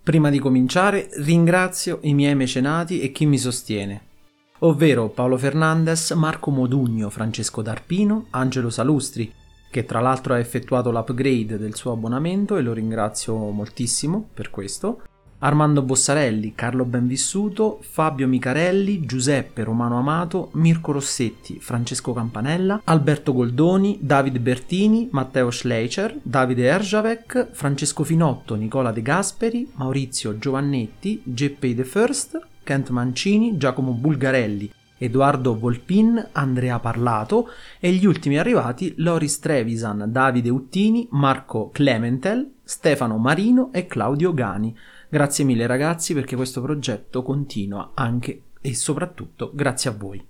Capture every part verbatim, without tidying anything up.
Prima di cominciare ringrazio i miei mecenati e chi mi sostiene, ovvero Paolo Fernandez, Marco Modugno, Francesco D'Arpino, Angelo Salustri, che tra l'altro ha effettuato l'upgrade del suo abbonamento e lo ringrazio moltissimo per questo, Armando Bossarelli, Carlo Benvissuto, Fabio Micarelli, Giuseppe Romano Amato, Mirko Rossetti, Francesco Campanella, Alberto Goldoni, David Bertini, Matteo Schleicher, Davide Erjavec, Francesco Finotto, Nicola De Gasperi, Maurizio Giovannetti, Geppe The First, Kent Mancini, Giacomo Bulgarelli, Edoardo Volpin, Andrea Parlato e gli ultimi arrivati Loris Trevisan, Davide Uttini, Marco Clementel, Stefano Marino e Claudio Gani. Grazie mille ragazzi perché questo progetto continua anche e soprattutto grazie a voi.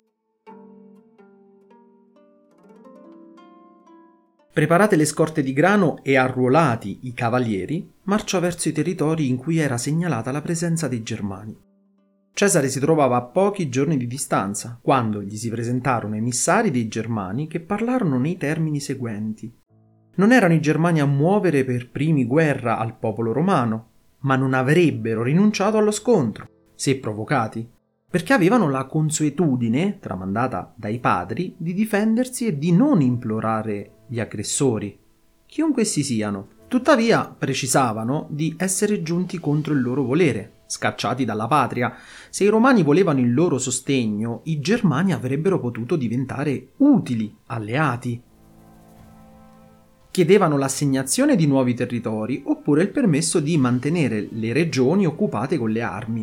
Preparate le scorte di grano e arruolati i cavalieri, marciò verso i territori in cui era segnalata la presenza dei Germani. Cesare si trovava a pochi giorni di distanza quando gli si presentarono emissari dei Germani che parlarono nei termini seguenti. Non erano i Germani a muovere per primi guerra al popolo romano, ma non avrebbero rinunciato allo scontro, se provocati, perché avevano la consuetudine, tramandata dai padri, di difendersi e di non implorare gli aggressori, chiunque essi siano. Tuttavia precisavano di essere giunti contro il loro volere, scacciati dalla patria. Se i romani volevano il loro sostegno, i germani avrebbero potuto diventare utili alleati. Chiedevano l'assegnazione di nuovi territori oppure il permesso di mantenere le regioni occupate con le armi.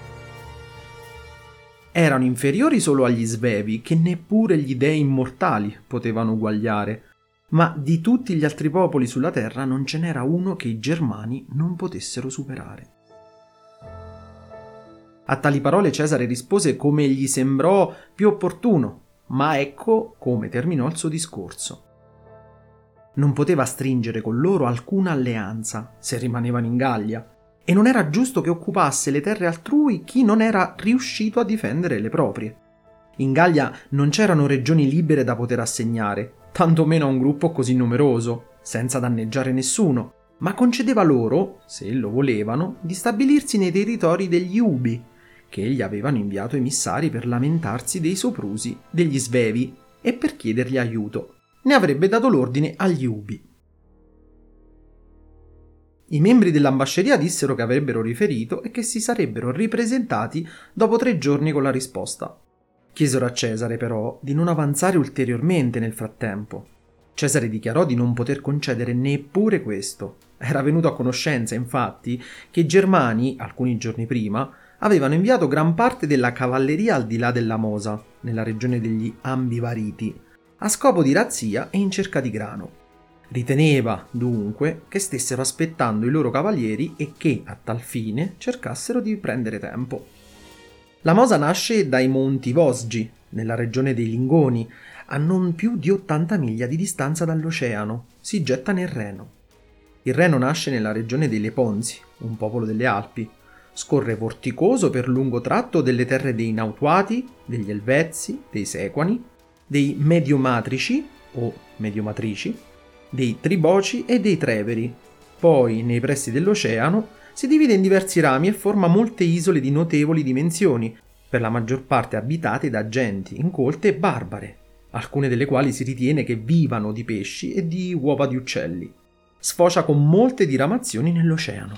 Erano inferiori solo agli Svevi, che neppure gli dei immortali potevano uguagliare, ma di tutti gli altri popoli sulla terra non ce n'era uno che i germani non potessero superare. A tali parole Cesare rispose come gli sembrò più opportuno, ma ecco come terminò il suo discorso. Non poteva stringere con loro alcuna alleanza se rimanevano in Gallia, e non era giusto che occupasse le terre altrui chi non era riuscito a difendere le proprie. In Gallia non c'erano regioni libere da poter assegnare, tantomeno a un gruppo così numeroso, senza danneggiare nessuno, ma concedeva loro, se lo volevano, di stabilirsi nei territori degli Ubi, che gli avevano inviato emissari per lamentarsi dei soprusi degli Svevi e per chiedergli aiuto. Ne avrebbe dato l'ordine agli Ubi. I membri dell'ambasceria dissero che avrebbero riferito e che si sarebbero ripresentati dopo tre giorni con la risposta. Chiesero a Cesare però di non avanzare ulteriormente nel frattempo. Cesare dichiarò di non poter concedere neppure questo. Era venuto a conoscenza, infatti, che i Germani, alcuni giorni prima, avevano inviato gran parte della cavalleria al di là della Mosa, nella regione degli Ambivariti, a scopo di razzia e in cerca di grano. Riteneva, dunque, che stessero aspettando i loro cavalieri e che, a tal fine, cercassero di prendere tempo. La Mosa nasce dai Monti Vosgi, nella regione dei Lingoni, a non più di ottanta miglia di distanza dall'oceano. Si getta nel Reno. Il Reno nasce nella regione dei Leponzi, un popolo delle Alpi. Scorre vorticoso per lungo tratto delle terre dei Nautuati, degli Elvezzi, dei Sequani, dei Mediomatrici o Mediomatrici, dei Triboci e dei Treveri. Poi, nei pressi dell'oceano, si divide in diversi rami e forma molte isole di notevoli dimensioni, per la maggior parte abitate da genti incolte e barbare, alcune delle quali si ritiene che vivano di pesci e di uova di uccelli. Sfocia con molte diramazioni nell'oceano.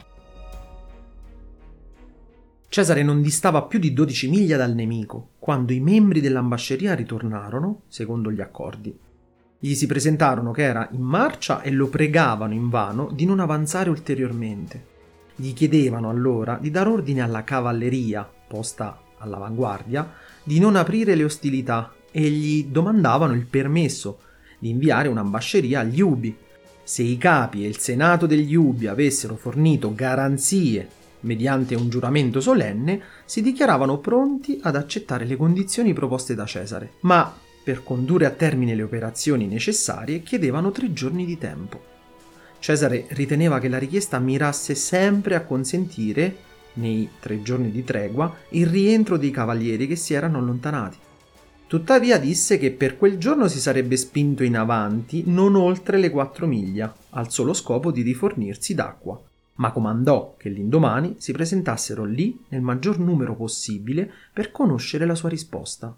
Cesare non distava più di dodici miglia dal nemico, quando i membri dell'ambasceria ritornarono, secondo gli accordi. Gli si presentarono che era in marcia e lo pregavano invano di non avanzare ulteriormente. Gli chiedevano allora di dar ordine alla cavalleria, posta all'avanguardia, di non aprire le ostilità e gli domandavano il permesso di inviare un'ambasceria agli Ubi. Se i capi e il senato degli Ubi avessero fornito garanzie mediante un giuramento solenne, si dichiaravano pronti ad accettare le condizioni proposte da Cesare, ma per condurre a termine le operazioni necessarie chiedevano tre giorni di tempo. Cesare riteneva che la richiesta mirasse sempre a consentire, nei tre giorni di tregua, il rientro dei cavalieri che si erano allontanati. Tuttavia disse che per quel giorno si sarebbe spinto in avanti non oltre le quattro miglia, al solo scopo di rifornirsi d'acqua. ma comandò che l'indomani si presentassero lì nel maggior numero possibile per conoscere la sua risposta.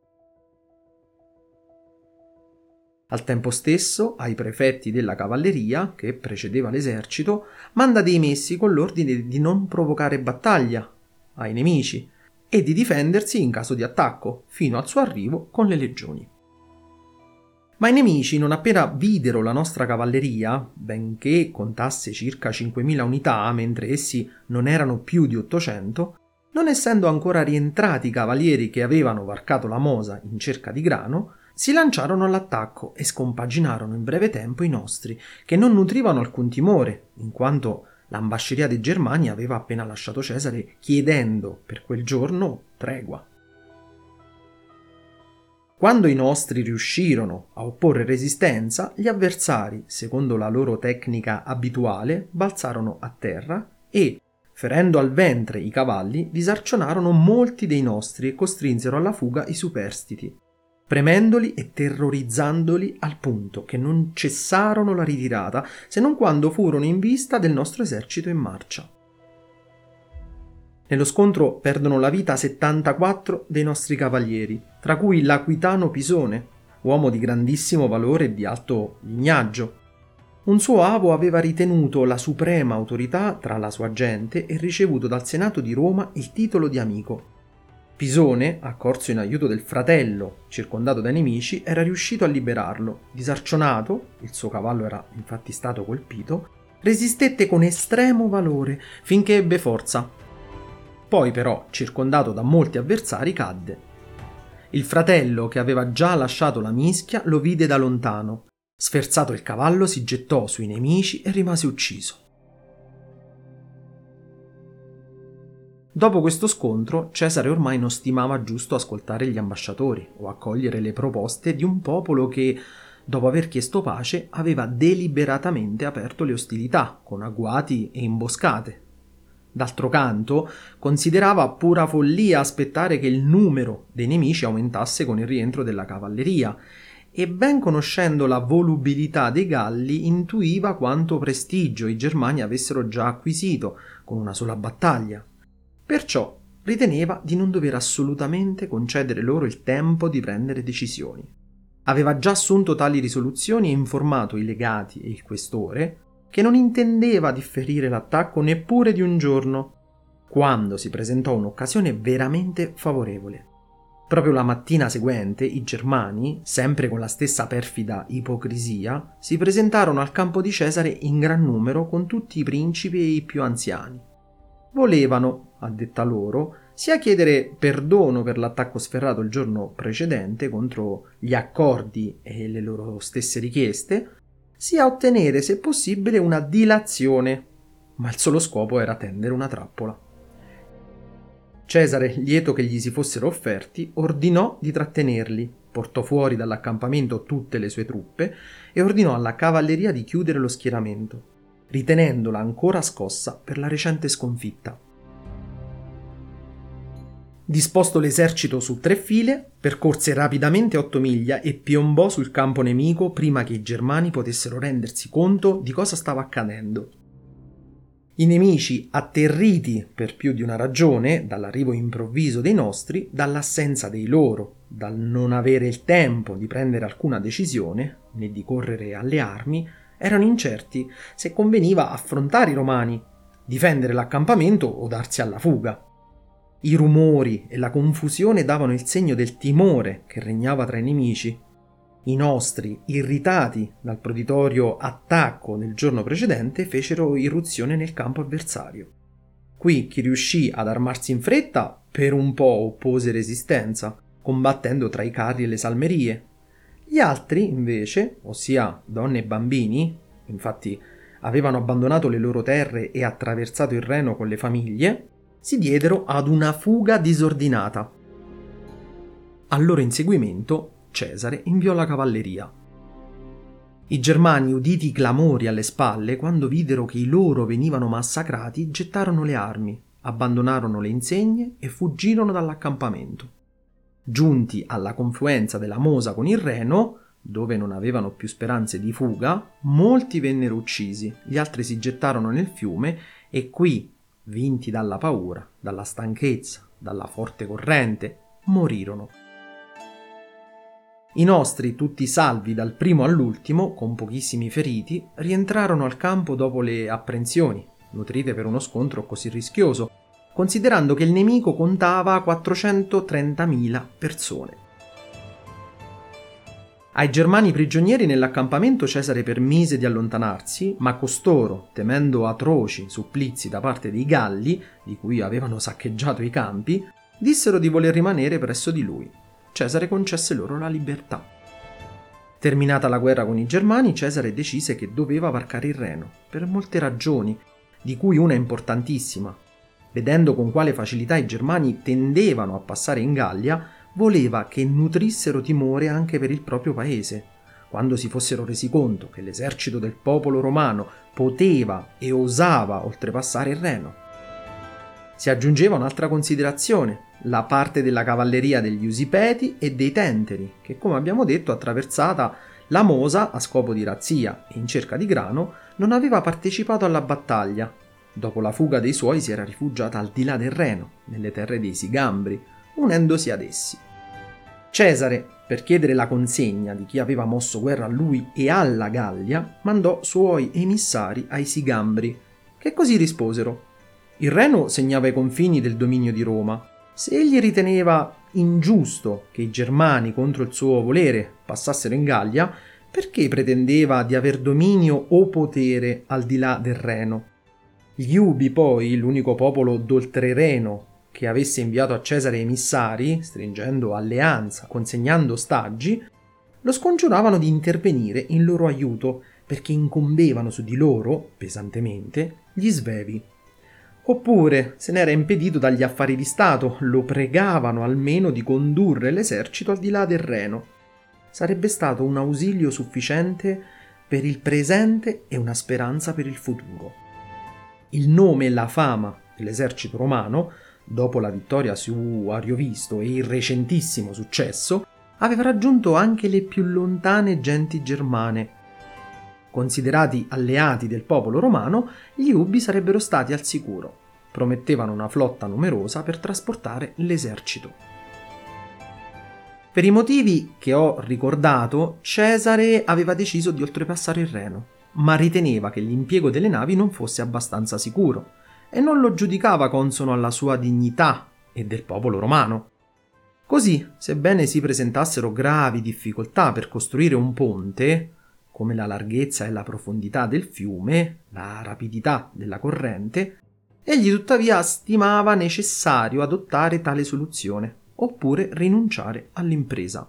Al tempo stesso, ai prefetti della cavalleria, che precedeva l'esercito, manda dei messi con l'ordine di non provocare battaglia ai nemici e di difendersi in caso di attacco, fino al suo arrivo con le legioni. Ma i nemici, non appena videro la nostra cavalleria, benché contasse circa cinquemila unità, mentre essi non erano più di ottocento, non essendo ancora rientrati i cavalieri che avevano varcato la Mosa in cerca di grano, si lanciarono all'attacco e scompaginarono in breve tempo i nostri, che non nutrivano alcun timore, in quanto l'ambasceria dei Germani aveva appena lasciato Cesare chiedendo per quel giorno tregua. Quando i nostri riuscirono a opporre resistenza, gli avversari, secondo la loro tecnica abituale, balzarono a terra e, ferendo al ventre i cavalli, disarcionarono molti dei nostri e costrinsero alla fuga i superstiti, premendoli e terrorizzandoli al punto che non cessarono la ritirata se non quando furono in vista del nostro esercito in marcia. Nello scontro perdono la vita settantaquattro dei nostri cavalieri, tra cui l'Aquitano Pisone, uomo di grandissimo valore e di alto lignaggio. Un suo avo aveva ritenuto la suprema autorità tra la sua gente e ricevuto dal Senato di Roma il titolo di amico. Pisone, accorso in aiuto del fratello, circondato dai nemici, era riuscito a liberarlo. Disarcionato, il suo cavallo era infatti stato colpito, resistette con estremo valore finché ebbe forza. Poi però, circondato da molti avversari, cadde. Il fratello, che aveva già lasciato la mischia, lo vide da lontano. Sferzato il cavallo, si gettò sui nemici e rimase ucciso. Dopo questo scontro, Cesare ormai non stimava giusto ascoltare gli ambasciatori o accogliere le proposte di un popolo che, dopo aver chiesto pace, aveva deliberatamente aperto le ostilità con agguati e imboscate. D'altro canto, considerava pura follia aspettare che il numero dei nemici aumentasse con il rientro della cavalleria e, ben conoscendo la volubilità dei Galli, intuiva quanto prestigio i Germani avessero già acquisito con una sola battaglia. Perciò riteneva di non dover assolutamente concedere loro il tempo di prendere decisioni. Aveva già assunto tali risoluzioni e informato i legati e il questore che non intendeva differire l'attacco neppure di un giorno, quando si presentò un'occasione veramente favorevole. Proprio la mattina seguente i Germani, sempre con la stessa perfida ipocrisia, si presentarono al campo di Cesare in gran numero con tutti i principi e i più anziani. Volevano, a detta loro, sia chiedere perdono per l'attacco sferrato il giorno precedente contro gli accordi e le loro stesse richieste, sia ottenere, se possibile, una dilazione, ma il solo scopo era tendere una trappola. Cesare, lieto che gli si fossero offerti, ordinò di trattenerli, portò fuori dall'accampamento tutte le sue truppe e ordinò alla cavalleria di chiudere lo schieramento, ritenendola ancora scossa per la recente sconfitta. Disposto l'esercito su tre file, percorse rapidamente otto miglia e piombò sul campo nemico prima che i Germani potessero rendersi conto di cosa stava accadendo. I nemici, atterriti per più di una ragione, dall'arrivo improvviso dei nostri, dall'assenza dei loro, dal non avere il tempo di prendere alcuna decisione, né di correre alle armi, erano incerti se conveniva affrontare i Romani, difendere l'accampamento o darsi alla fuga. I rumori e la confusione davano il segno del timore che regnava tra i nemici. I nostri, irritati dal proditorio attacco del giorno precedente, fecero irruzione nel campo avversario. Qui chi riuscì ad armarsi in fretta per un po' oppose resistenza, combattendo tra i carri e le salmerie. Gli altri, invece, ossia donne e bambini, infatti avevano abbandonato le loro terre e attraversato il Reno con le famiglie, si diedero ad una fuga disordinata. Al loro inseguimento Cesare inviò la cavalleria. I Germani, uditi i clamori alle spalle, quando videro che i loro venivano massacrati, gettarono le armi, abbandonarono le insegne e fuggirono dall'accampamento. Giunti alla confluenza della Mosa con il Reno, dove non avevano più speranze di fuga, molti vennero uccisi, gli altri si gettarono nel fiume e qui, vinti dalla paura, dalla stanchezza, dalla forte corrente, morirono. I nostri, tutti salvi dal primo all'ultimo, con pochissimi feriti, rientrarono al campo dopo le apprensioni, nutrite per uno scontro così rischioso, considerando che il nemico contava quattrocentotrentamila persone. Ai germani prigionieri nell'accampamento Cesare permise di allontanarsi, ma costoro, temendo atroci supplizi da parte dei Galli, di cui avevano saccheggiato i campi, dissero di voler rimanere presso di lui. Cesare concesse loro la libertà. Terminata la guerra con i Germani, Cesare decise che doveva varcare il Reno, per molte ragioni, di cui una importantissima. Vedendo con quale facilità i Germani tendevano a passare in Gallia, voleva che nutrissero timore anche per il proprio paese. Quando si fossero resi conto che l'esercito del popolo romano poteva e osava oltrepassare il Reno. Si aggiungeva un'altra considerazione, la parte della cavalleria degli Usipeti e dei Tenteri, che come abbiamo detto attraversata la Mosa a scopo di razzia e in cerca di grano, non aveva partecipato alla battaglia. Dopo la fuga dei suoi si era rifugiata al di là del Reno, nelle terre dei Sigambri, unendosi ad essi. Cesare, per chiedere la consegna di chi aveva mosso guerra a lui e alla Gallia, mandò suoi emissari ai Sigambri, che così risposero. Il Reno segnava i confini del dominio di Roma. Se egli riteneva ingiusto che i Germani, contro il suo volere, passassero in Gallia, perché pretendeva di aver dominio o potere al di là del Reno? Gli Ubi, poi, l'unico popolo d'oltrereno che avesse inviato a Cesare emissari, stringendo alleanza, consegnando ostaggi, lo scongiuravano di intervenire in loro aiuto perché incombevano su di loro, pesantemente, gli svevi. Oppure, se n'era impedito dagli affari di Stato, lo pregavano almeno di condurre l'esercito al di là del Reno. Sarebbe stato un ausilio sufficiente per il presente e una speranza per il futuro. Il nome e la fama dell'esercito romano, dopo la vittoria su Ariovisto e il recentissimo successo, aveva raggiunto anche le più lontane genti germane. Considerati alleati del popolo romano, gli Ubi sarebbero stati al sicuro. Promettevano una flotta numerosa per trasportare l'esercito. Per i motivi che ho ricordato, Cesare aveva deciso di oltrepassare il Reno, ma riteneva che l'impiego delle navi non fosse abbastanza sicuro e non lo giudicava consono alla sua dignità e del popolo romano. Così, sebbene si presentassero gravi difficoltà per costruire un ponte, come la larghezza e la profondità del fiume, la rapidità della corrente, egli tuttavia stimava necessario adottare tale soluzione, oppure rinunciare all'impresa.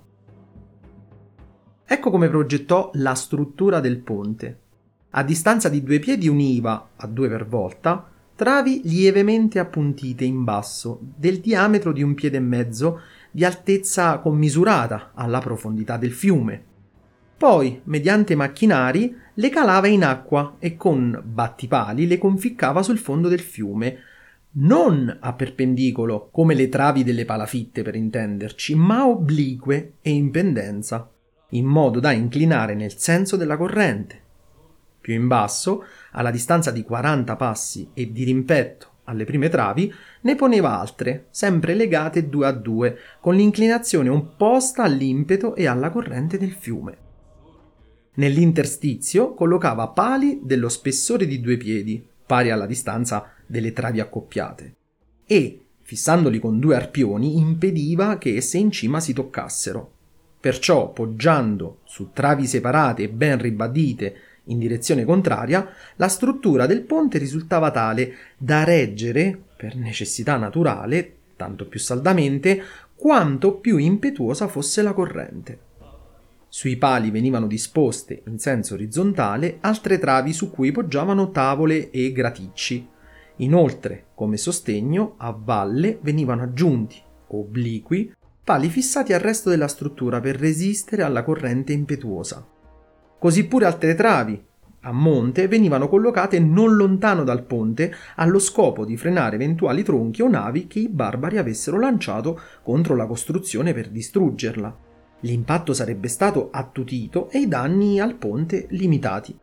Ecco come progettò la struttura del ponte. A distanza di due piedi univa, a due per volta, travi lievemente appuntite in basso, del diametro di un piede e mezzo, di altezza commisurata alla profondità del fiume. Poi, mediante macchinari, le calava in acqua e con battipali le conficcava sul fondo del fiume, non a perpendicolo, come le travi delle palafitte per intenderci, ma oblique e in pendenza, in modo da inclinare nel senso della corrente. Più in basso, alla distanza di quaranta passi e di rimpetto alle prime travi, ne poneva altre, sempre legate due a due, con l'inclinazione opposta all'impeto e alla corrente del fiume. Nell'interstizio collocava pali dello spessore di due piedi, pari alla distanza delle travi accoppiate, e, fissandoli con due arpioni, impediva che esse in cima si toccassero. Perciò, poggiando su travi separate e ben ribadite in direzione contraria, la struttura del ponte risultava tale da reggere, per necessità naturale, tanto più saldamente, quanto più impetuosa fosse la corrente. Sui pali venivano disposte, in senso orizzontale, altre travi su cui poggiavano tavole e graticci. Inoltre, come sostegno, a valle venivano aggiunti, obliqui, pali fissati al resto della struttura per resistere alla corrente impetuosa. Così pure altre travi, a monte, venivano collocate non lontano dal ponte allo scopo di frenare eventuali tronchi o navi che i barbari avessero lanciato contro la costruzione per distruggerla. L'impatto sarebbe stato attutito e i danni al ponte limitati.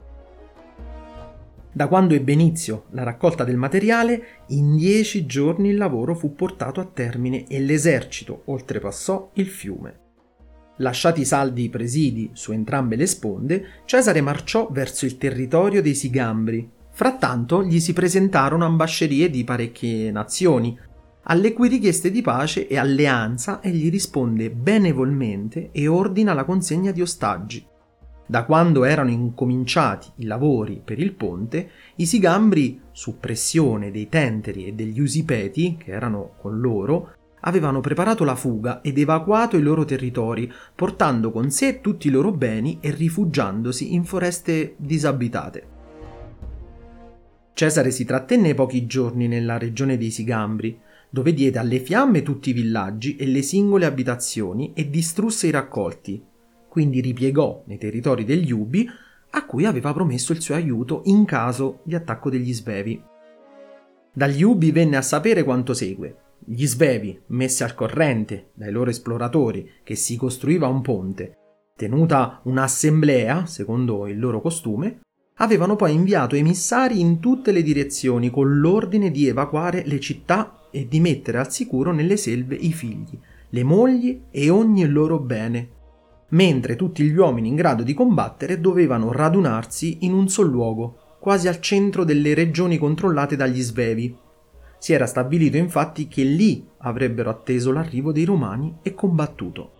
Da quando ebbe inizio la raccolta del materiale, in dieci giorni il lavoro fu portato a termine e l'esercito oltrepassò il fiume. Lasciati saldi i presidi su entrambe le sponde, Cesare marciò verso il territorio dei Sigambri. Frattanto gli si presentarono ambascerie di parecchie nazioni. Alle cui richieste di pace e alleanza egli risponde benevolmente e ordina la consegna di ostaggi. Da quando erano incominciati i lavori per il ponte, i Sigambri, su pressione dei Tenteri e degli Usipeti, che erano con loro, avevano preparato la fuga ed evacuato i loro territori, portando con sé tutti i loro beni e rifugiandosi in foreste disabitate. Cesare si trattenne pochi giorni nella regione dei Sigambri, dove diede alle fiamme tutti i villaggi e le singole abitazioni e distrusse i raccolti. Quindi ripiegò nei territori degli Ubi, a cui aveva promesso il suo aiuto in caso di attacco degli Svevi. Dagli Ubi venne a sapere quanto segue. Gli Svevi, messi al corrente dai loro esploratori che si costruiva un ponte, tenuta un'assemblea, secondo il loro costume, avevano poi inviato emissari in tutte le direzioni con l'ordine di evacuare le città e di mettere al sicuro nelle selve i figli, le mogli e ogni loro bene, mentre tutti gli uomini in grado di combattere dovevano radunarsi in un sol luogo, quasi al centro delle regioni controllate dagli Svevi. Si era stabilito infatti che lì avrebbero atteso l'arrivo dei Romani e combattuto.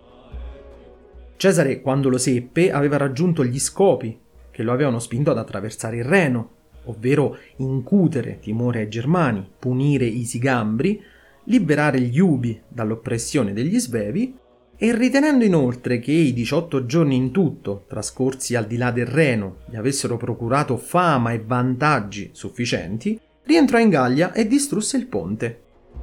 Cesare, quando lo seppe, aveva raggiunto gli scopi che lo avevano spinto ad attraversare il Reno, ovvero incutere timore ai Germani, punire i Sigambri, liberare gli Ubi dall'oppressione degli Svevi, e ritenendo inoltre che i diciotto giorni in tutto, trascorsi al di là del Reno, gli avessero procurato fama e vantaggi sufficienti, rientrò in Gallia e distrusse il ponte.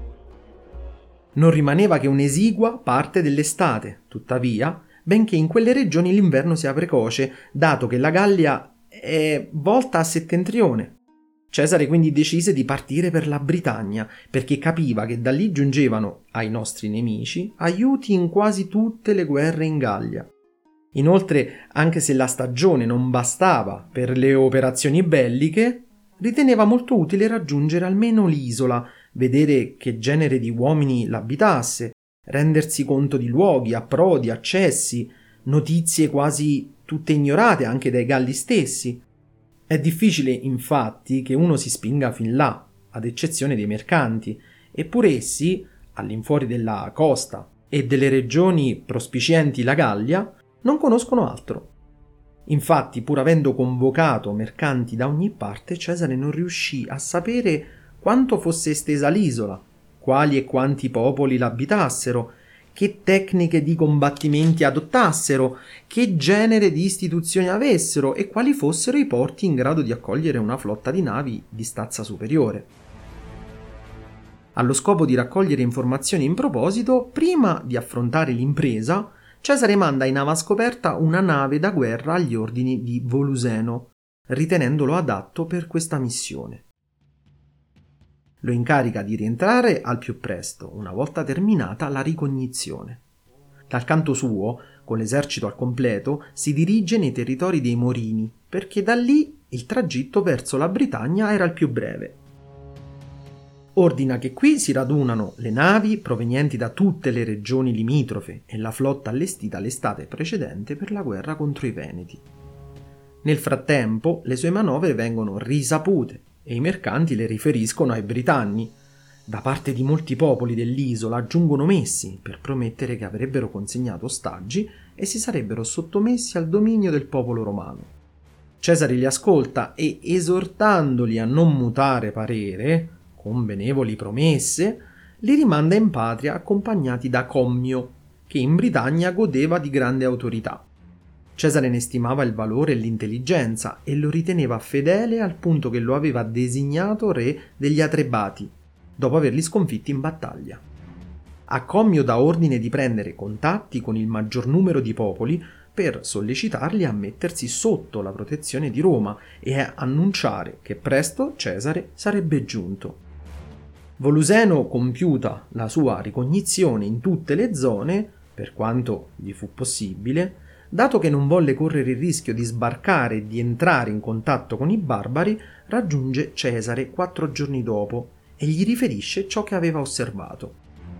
Non rimaneva che un'esigua parte dell'estate, tuttavia, benché in quelle regioni l'inverno sia precoce, dato che la Gallia è volta a settentrione. Cesare quindi decise di partire per la Britannia, perché capiva che da lì giungevano ai nostri nemici aiuti in quasi tutte le guerre in Gallia. Inoltre, anche se la stagione non bastava per le operazioni belliche, riteneva molto utile raggiungere almeno l'isola, vedere che genere di uomini l'abitasse, rendersi conto di luoghi, approdi, accessi, notizie quasi tutte ignorate anche dai Galli stessi. È difficile, infatti, che uno si spinga fin là, ad eccezione dei mercanti, eppure essi, all'infuori della costa e delle regioni prospicienti la Gallia, non conoscono altro. Infatti, pur avendo convocato mercanti da ogni parte, Cesare non riuscì a sapere quanto fosse estesa l'isola, quali e quanti popoli l'abitassero, che tecniche di combattimenti adottassero, che genere di istituzioni avessero e quali fossero i porti in grado di accogliere una flotta di navi di stazza superiore. Allo scopo di raccogliere informazioni in proposito, prima di affrontare l'impresa, Cesare manda in ava scoperta una nave da guerra agli ordini di Voluseno, ritenendolo adatto per questa missione. Lo incarica di rientrare al più presto, una volta terminata la ricognizione. Dal canto suo, con l'esercito al completo, si dirige nei territori dei Morini, perché da lì il tragitto verso la Britannia era il più breve. Ordina che qui si radunano le navi provenienti da tutte le regioni limitrofe e la flotta allestita l'estate precedente per la guerra contro i Veneti. Nel frattempo, le sue manovre vengono risapute e i mercanti le riferiscono ai Britanni. Da parte di molti popoli dell'isola giungono messi per promettere che avrebbero consegnato ostaggi e si sarebbero sottomessi al dominio del popolo romano. Cesare li ascolta e, esortandoli a non mutare parere, con benevoli promesse, li rimanda in patria accompagnati da Commio, che in Britannia godeva di grande autorità. Cesare ne stimava il valore e l'intelligenza e lo riteneva fedele al punto che lo aveva designato re degli Atrebati, dopo averli sconfitti in battaglia. A Commio dà ordine di prendere contatti con il maggior numero di popoli per sollecitarli a mettersi sotto la protezione di Roma e a annunciare che presto Cesare sarebbe giunto. Voluseno, compiuta la sua ricognizione in tutte le zone, per quanto gli fu possibile, dato che non volle correre il rischio di sbarcare e di entrare in contatto con i barbari, raggiunge Cesare quattro giorni dopo e gli riferisce ciò che aveva osservato.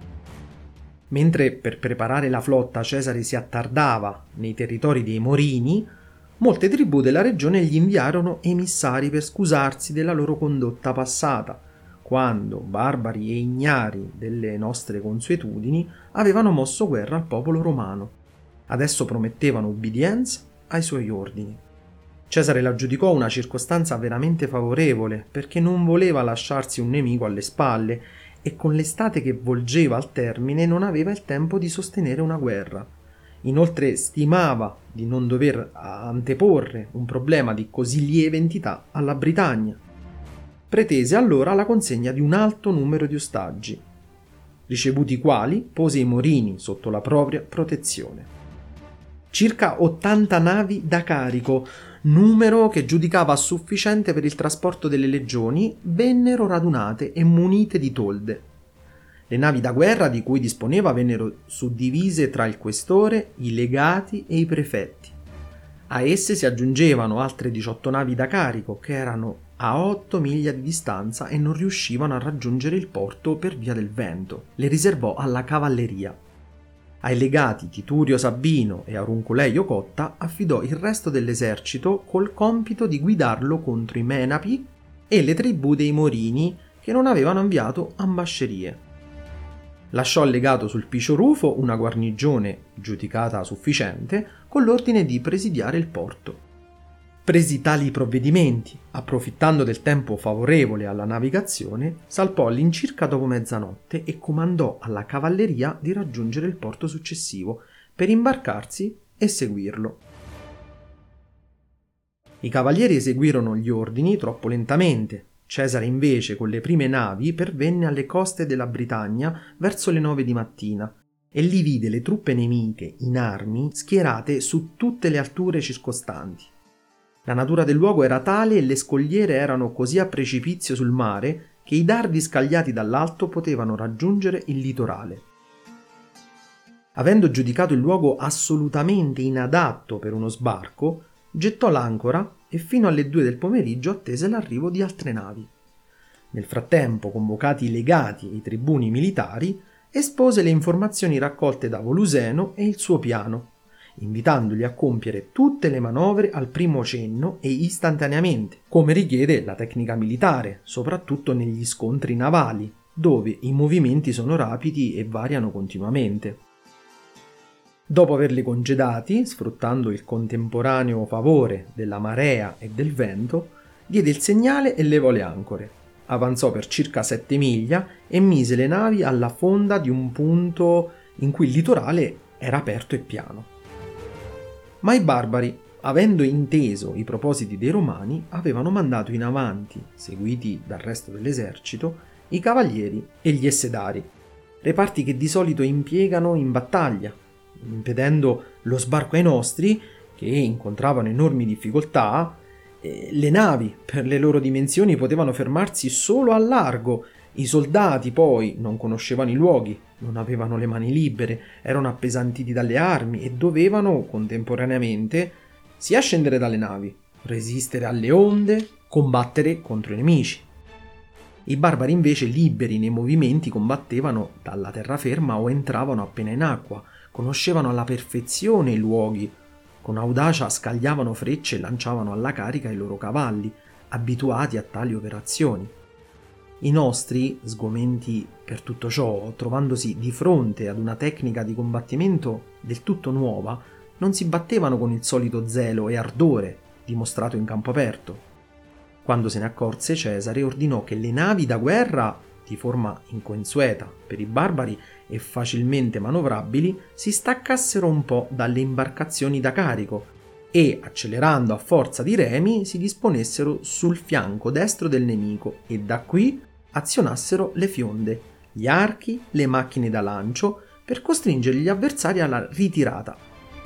Mentre per preparare la flotta Cesare si attardava nei territori dei Morini, molte tribù della regione gli inviarono emissari per scusarsi della loro condotta passata, quando barbari e ignari delle nostre consuetudini avevano mosso guerra al popolo romano. Adesso promettevano ubbidienza ai suoi ordini. Cesare la giudicò una circostanza veramente favorevole, perché non voleva lasciarsi un nemico alle spalle e con l'estate che volgeva al termine non aveva il tempo di sostenere una guerra. Inoltre stimava di non dover anteporre un problema di così lieve entità alla Britannia. Pretese allora la consegna di un alto numero di ostaggi, ricevuti i quali pose i Morini sotto la propria protezione. Circa ottanta navi da carico, numero che giudicava sufficiente per il trasporto delle legioni, vennero radunate e munite di tolde. Le navi da guerra di cui disponeva vennero suddivise tra il questore, i legati e i prefetti. A esse si aggiungevano altre diciotto navi da carico che erano a otto miglia di distanza e non riuscivano a raggiungere il porto per via del vento. Le riservò alla cavalleria. Ai legati Titurio Sabino e Aurunculeio Cotta affidò il resto dell'esercito col compito di guidarlo contro i Menapi e le tribù dei Morini che non avevano inviato ambascerie. Lasciò legato sul Picio Rufo una guarnigione giudicata sufficiente con l'ordine di presidiare il porto. Presi tali provvedimenti, approfittando del tempo favorevole alla navigazione, salpò all'incirca dopo mezzanotte e comandò alla cavalleria di raggiungere il porto successivo per imbarcarsi e seguirlo. I cavalieri eseguirono gli ordini troppo lentamente. Cesare invece con le prime navi pervenne alle coste della Britannia verso le nove di mattina e lì vide le truppe nemiche in armi schierate su tutte le alture circostanti. La natura del luogo era tale e le scogliere erano così a precipizio sul mare che i dardi scagliati dall'alto potevano raggiungere il litorale. Avendo giudicato il luogo assolutamente inadatto per uno sbarco, gettò l'ancora e fino alle due del pomeriggio attese l'arrivo di altre navi. Nel frattempo, convocati i legati e i tribuni militari, espose le informazioni raccolte da Voluseno e il suo piano, invitandoli a compiere tutte le manovre al primo cenno e istantaneamente, come richiede la tecnica militare, soprattutto negli scontri navali, dove i movimenti sono rapidi e variano continuamente. Dopo averli congedati, sfruttando il contemporaneo favore della marea e del vento, diede il segnale e levò le ancore. Avanzò per circa sette miglia e mise le navi alla fonda di un punto in cui il litorale era aperto e piano. Ma i barbari, avendo inteso i propositi dei romani, avevano mandato in avanti, seguiti dal resto dell'esercito, i cavalieri e gli essedari, reparti che di solito impiegano in battaglia, impedendo lo sbarco ai nostri, che incontravano enormi difficoltà. Le navi, per le loro dimensioni, potevano fermarsi solo a largo. I soldati, poi, non conoscevano i luoghi, non avevano le mani libere, erano appesantiti dalle armi e dovevano, contemporaneamente, sia scendere dalle navi, resistere alle onde, combattere contro i nemici. I barbari, invece, liberi nei movimenti, combattevano dalla terraferma o entravano appena in acqua, conoscevano alla perfezione i luoghi, con audacia scagliavano frecce e lanciavano alla carica i loro cavalli, abituati a tali operazioni. I nostri, sgomenti per tutto ciò, trovandosi di fronte ad una tecnica di combattimento del tutto nuova, non si battevano con il solito zelo e ardore dimostrato in campo aperto. Quando se ne accorse, Cesare ordinò che le navi da guerra, di forma inconsueta per i barbari e facilmente manovrabili, si staccassero un po' dalle imbarcazioni da carico e, accelerando a forza di remi, si disponessero sul fianco destro del nemico e da qui azionassero le fionde, gli archi, le macchine da lancio per costringere gli avversari alla ritirata.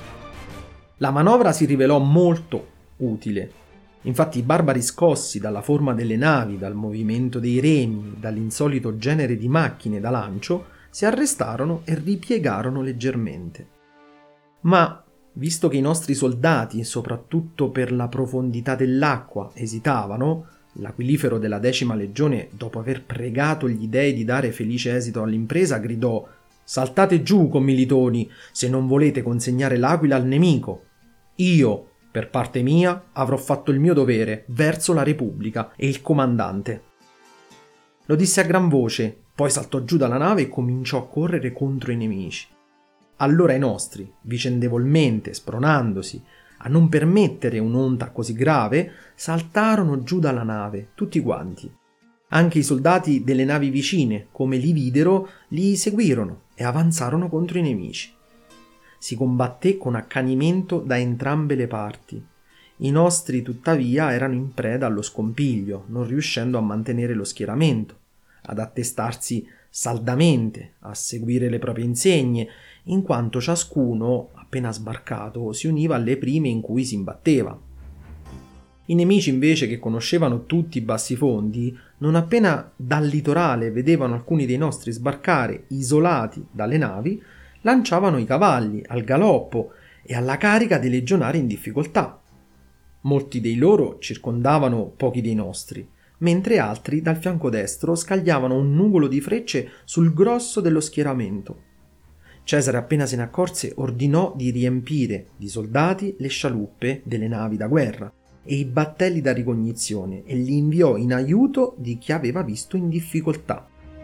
La manovra si rivelò molto utile. Infatti i barbari, scossi dalla forma delle navi, dal movimento dei remi, dall'insolito genere di macchine da lancio, si arrestarono e ripiegarono leggermente. Ma, visto che i nostri soldati, soprattutto per la profondità dell'acqua, esitavano, l'aquilifero della decima legione, dopo aver pregato gli dei di dare felice esito all'impresa, gridò: «Saltate giù, commilitoni, se non volete consegnare l'aquila al nemico. Io, per parte mia, avrò fatto il mio dovere verso la Repubblica e il comandante». Lo disse a gran voce, poi saltò giù dalla nave e cominciò a correre contro i nemici. Allora i nostri, vicendevolmente, spronandosi a non permettere un'onta così grave, saltarono giù dalla nave, tutti quanti. Anche i soldati delle navi vicine, come li videro, li seguirono e avanzarono contro i nemici. Si combatté con accanimento da entrambe le parti. I nostri, tuttavia, erano in preda allo scompiglio, non riuscendo a mantenere lo schieramento, ad attestarsi saldamente, a seguire le proprie insegne, in quanto ciascuno, appena sbarcato, si univa alle prime in cui si imbatteva. I nemici, invece, che conoscevano tutti i bassi fondi, non appena dal litorale vedevano alcuni dei nostri sbarcare isolati dalle navi, lanciavano i cavalli al galoppo e alla carica dei legionari in difficoltà. Molti dei loro circondavano pochi dei nostri, mentre altri dal fianco destro scagliavano un nugolo di frecce sul grosso dello schieramento. Cesare, appena se ne accorse, ordinò di riempire di soldati le scialuppe delle navi da guerra e i battelli da ricognizione e li inviò in aiuto di chi aveva visto in difficoltà.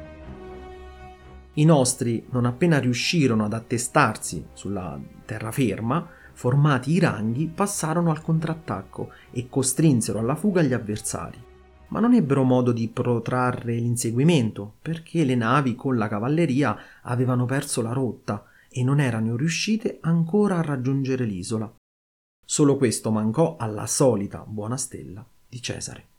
I nostri, non appena riuscirono ad attestarsi sulla terraferma, formati i ranghi, passarono al contrattacco e costrinsero alla fuga gli avversari. Ma non ebbero modo di protrarre l'inseguimento, perché le navi con la cavalleria avevano perso la rotta e non erano riuscite ancora a raggiungere l'isola. Solo questo mancò alla solita buona stella di Cesare.